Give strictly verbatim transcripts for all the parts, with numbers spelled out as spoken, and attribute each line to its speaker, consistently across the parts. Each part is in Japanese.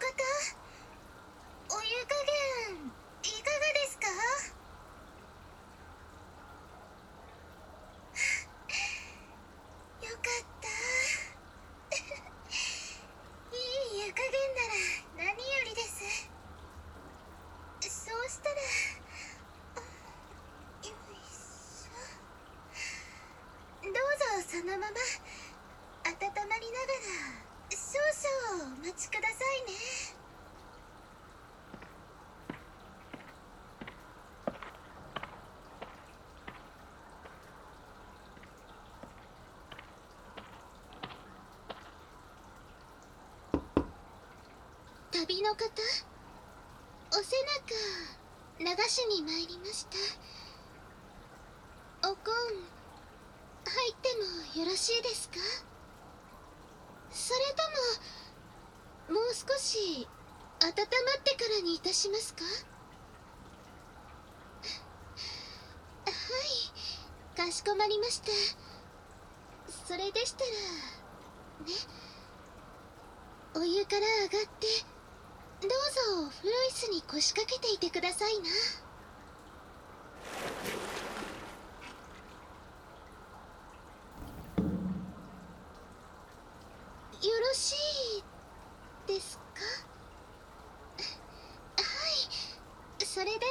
Speaker 1: お湯加減いかがですか？よかったいい湯加減なら何よりです。そうしたら、よいしょ。どうぞそのまま温まりながら少々お待ちくださいね。旅の方、お背中流しに参りました。おこん入ってもよろしいですか？それとももう少し温まってからにいたしますか？はい、かしこまりました。それでしたらね、お湯から上がってどうぞフロイスに腰掛けていてくださいな。よろしいですか？はい、それでは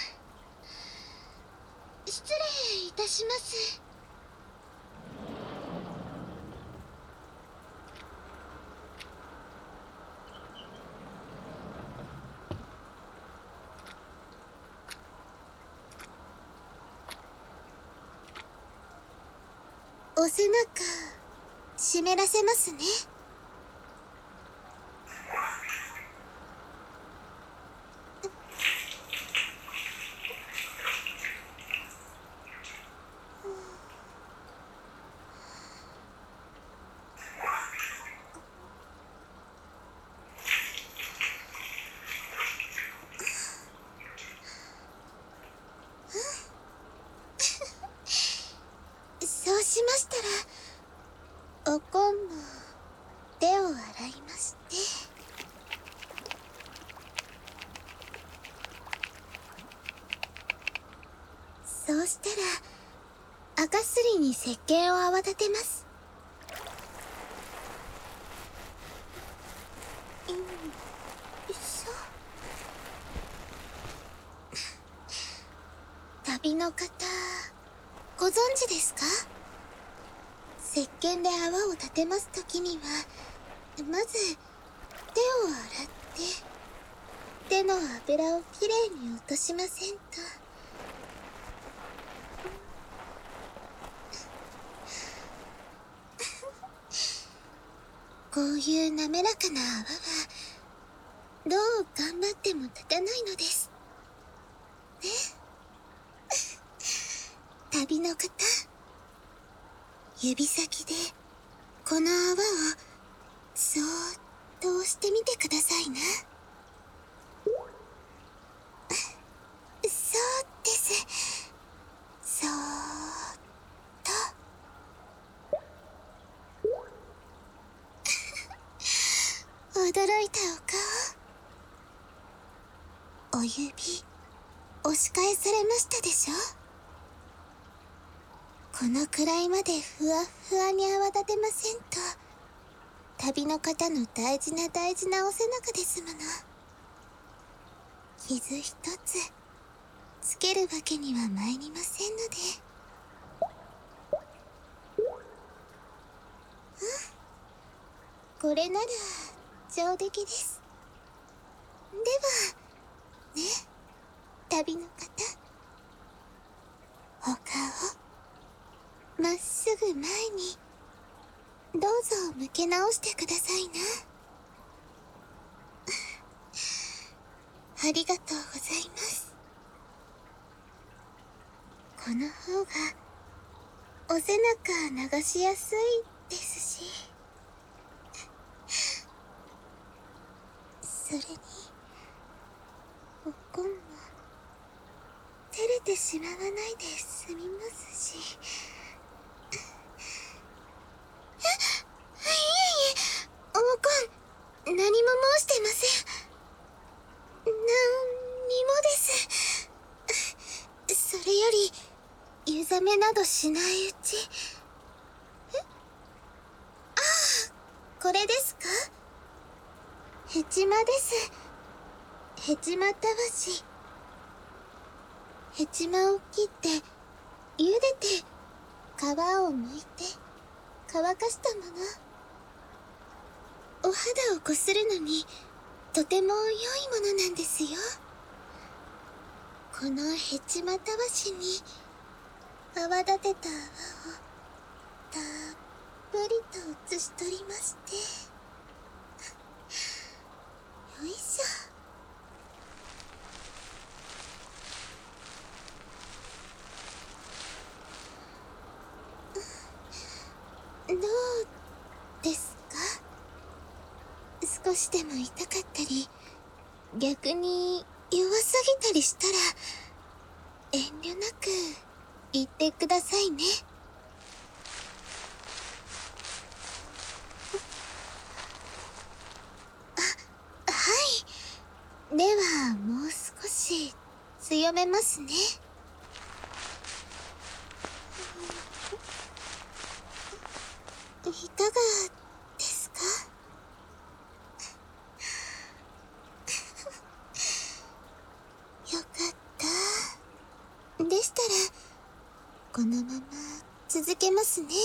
Speaker 1: 失礼いたします。お背中湿らせますね。そうしましたら、おこんも手を洗いまして、そうしたら赤すりに石鹸を泡立てます。よいしょ。旅の方、ご存知ですか？石鹸で泡を立てますときには、まず手を洗って手の油をきれいに落としませんと。こういう滑らかな泡はどう頑張っても立たないのですね。旅の方、指先でこの泡をそーっと押してみてくださいな。そうです。そーっと。驚いたお顔。お指押し返されましたでしょ？このくらいまでふわふわに泡立てませんと、旅の方の大事な大事なお背中ですもの。傷一つつけるわけには参りませんので。うん、これなら上出来です。ではね、旅の方、お顔まっすぐ前にどうぞ向け直してくださいな。ありがとうございます。この方がお背中流しやすいですし、それにおこんも照れてしまわないで済みますし。え、いえいえ、おこん何も申してません。 より湯冷めなどしないうち。え、ああ、これですか？ヘチマです。ヘチマたわし。ヘチマを切って茹でて皮を剥いて乾かしたもの。お肌をこするのにとても良いものなんですよ。このヘチマたわしに泡立てた泡をたっぷりと移し取りまして、よいしょ。どうですか？少しでも痛かったり、逆に弱すぎたりしたら遠慮なく言ってくださいね。あ、はい。ではもう少し強めますね。いかがですか？よかった。でしたらこのまま続けますね。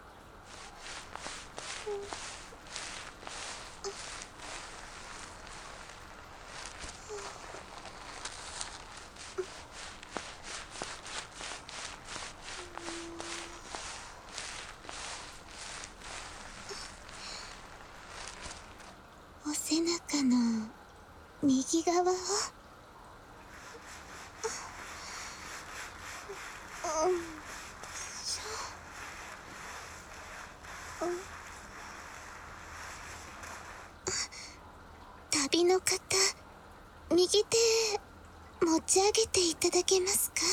Speaker 1: お背中の右側を。旅の方、右手持ち上げていただけますか？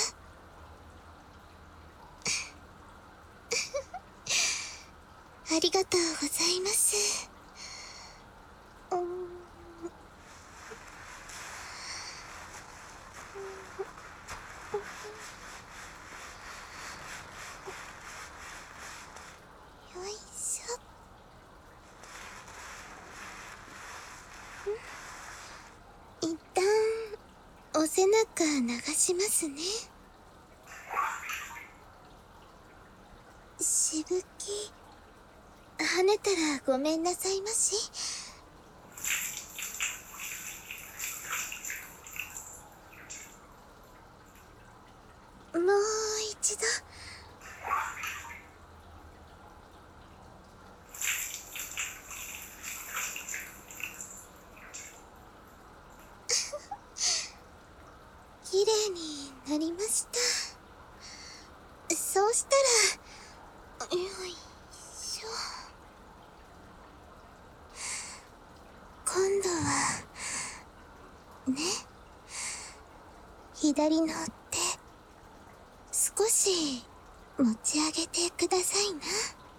Speaker 1: ありがとうございます。うん、よいしょ。一旦お背中流しますね。しぶき跳ねたらごめんなさいまし。もう一度。綺麗になりました。そうしたら、よいしょ。今度はね、左の手少し持ち上げてくださいな。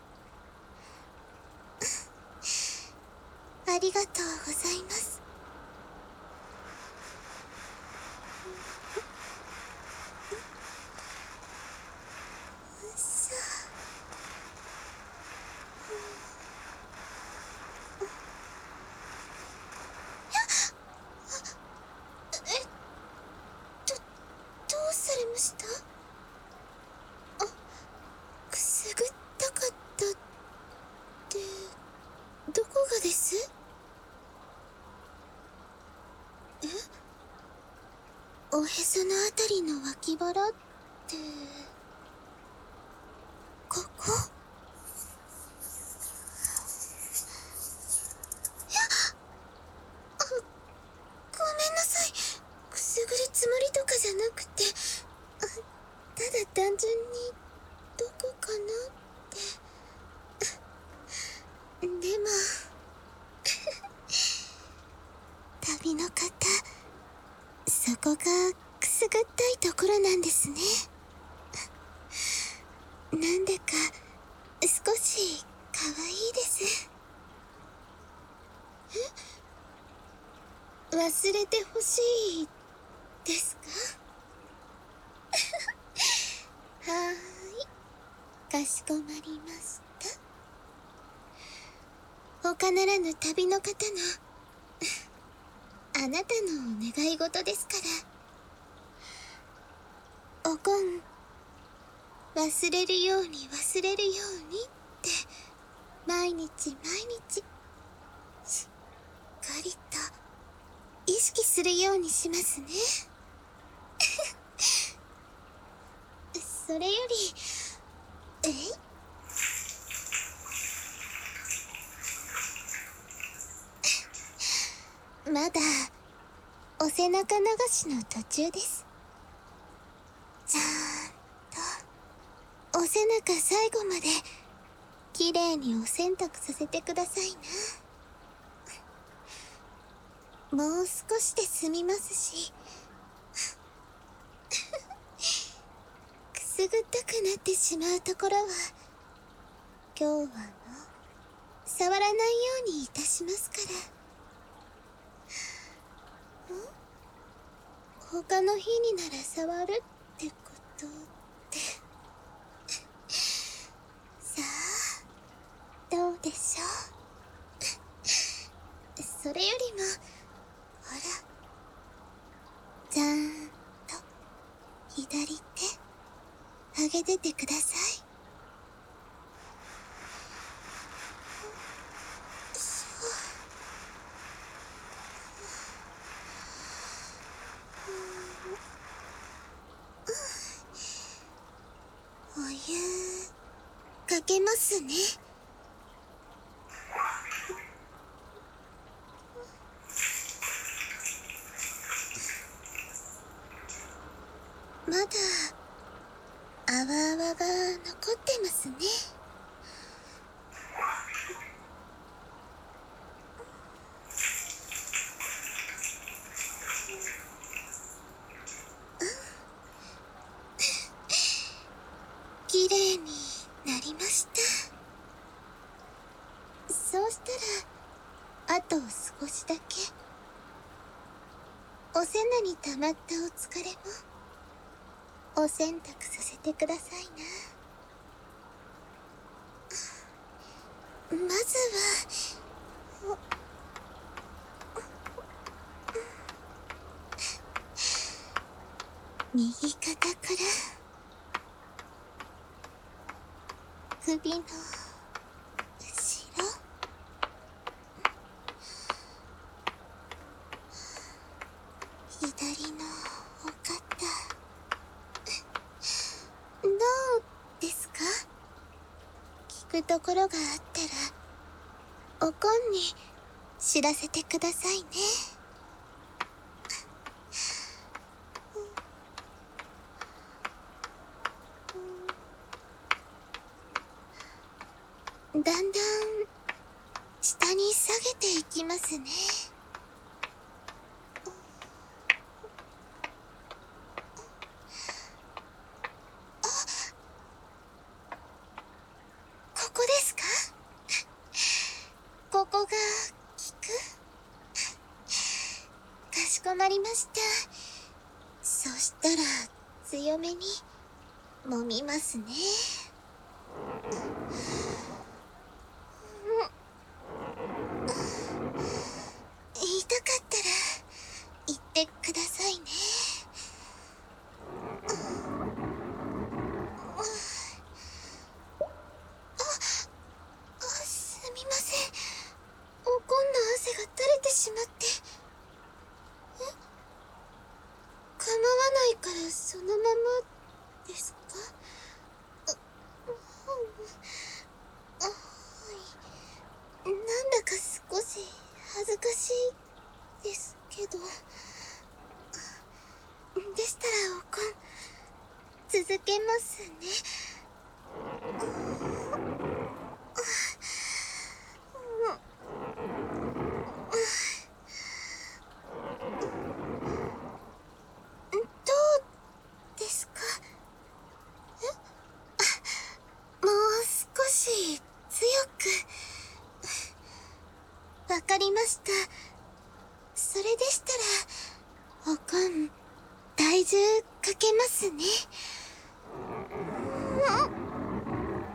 Speaker 1: ありがとうございます。えっと、どうされました？あ、くすぐったかったってどこがです？え？おへそのあたりの脇腹ってここ？いや、あ、ごめんなさい。くすぐるつもりとかじゃなくて、あ、ただ単純にどこかなって。でも旅の方、そこがくすぐったいところなんですね。なんでか少し可愛いです。え？忘れてほしいですか？ かしこまりました。他ならぬ旅の方のあなたのお願い事ですから。おこん、忘れるように忘れるようにって毎日毎日しっかりと意識するようにしますね。それより、えいまだお背中流しの途中です。ちゃんとお背中最後まできれいにお洗濯させてくださいな。もう少しで済みますしくすぐったくなってしまうところは今日はもう触らないようにいたしますから。ん？他の日になら触るってことってさあどうでしょう。それよりもほらちゃんと左手上げててください。お湯かけますね。まだあわあわが残ってますね。きれいになりました。そうしたらあと少しだけお背中に溜まったお疲れもお洗濯させてくださいな。まずは右肩から首の後ろ、左のお肩、どうですか？聞くところがあったらおこんに知らせてくださいね。だんだん下に下げていきますね。あ、ここですか？ここが効く？かしこまりました。そしたら強めに揉みますね。痛かったら言ってくださいね。あ、すみません。おこんの汗が垂れてしまって。え？構わないからそのままですか？あ、はい。なんだか少し恥ずかしいですけど。でしたらおこん続けますね。どうですか？え？あ、もう少し強く。わかりました。それでしたらおこん体重かけますね。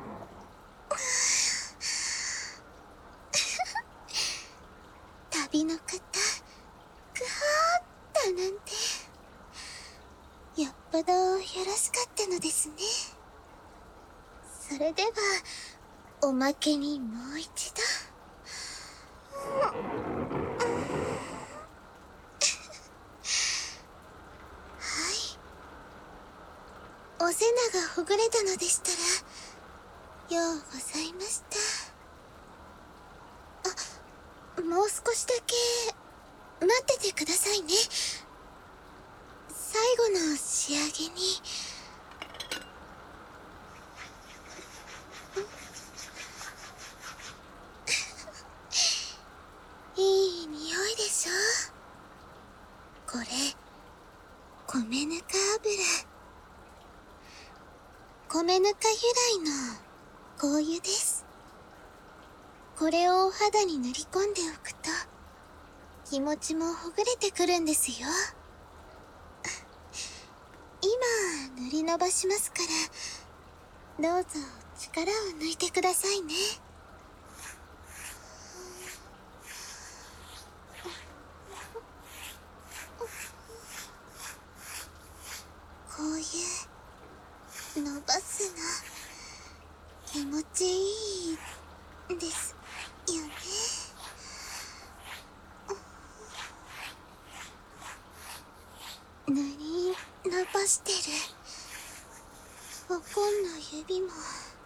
Speaker 1: しかったのですね。それではおまけにもう一度。おせながほぐれたのでしたらようございました。あ、もう少しだけ待っててくださいね。最後の仕上げに。いい匂いでしょ。これ米ぬか油、米ぬか由来の香油です。これをお肌に塗り込んでおくと気持ちもほぐれてくるんですよ。今塗り伸ばしますから、どうぞ力を抜いてくださいね。こういう伸ばすの気持ちいいですよね。塗り伸ばしてるおこんの指も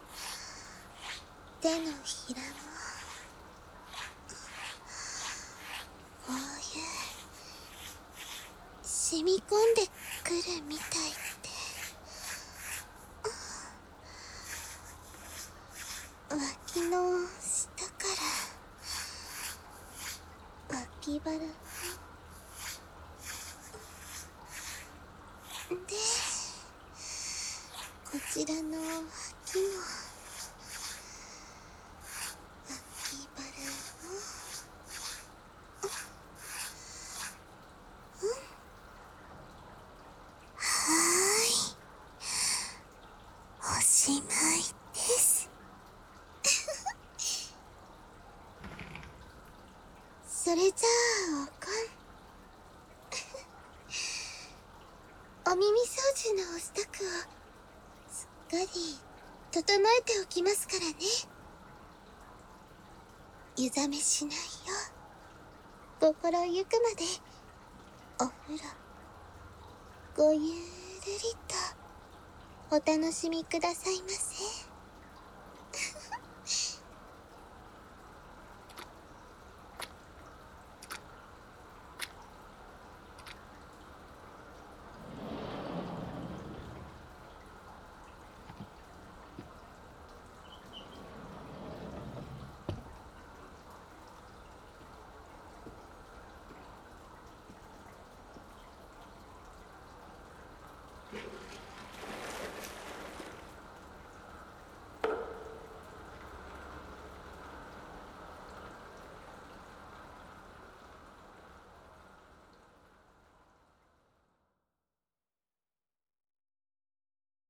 Speaker 1: 手のひらも、こういう染み込んでくるみたいって脇の下から脇腹で、こちらの脇も脇腹も、はーい、おしまいです。それじゃあおこん、お耳掃除のお支度をすっかり整えておきますからね。湯冷めしないよう心ゆくまでお風呂ごゆるりとお楽しみくださいませ。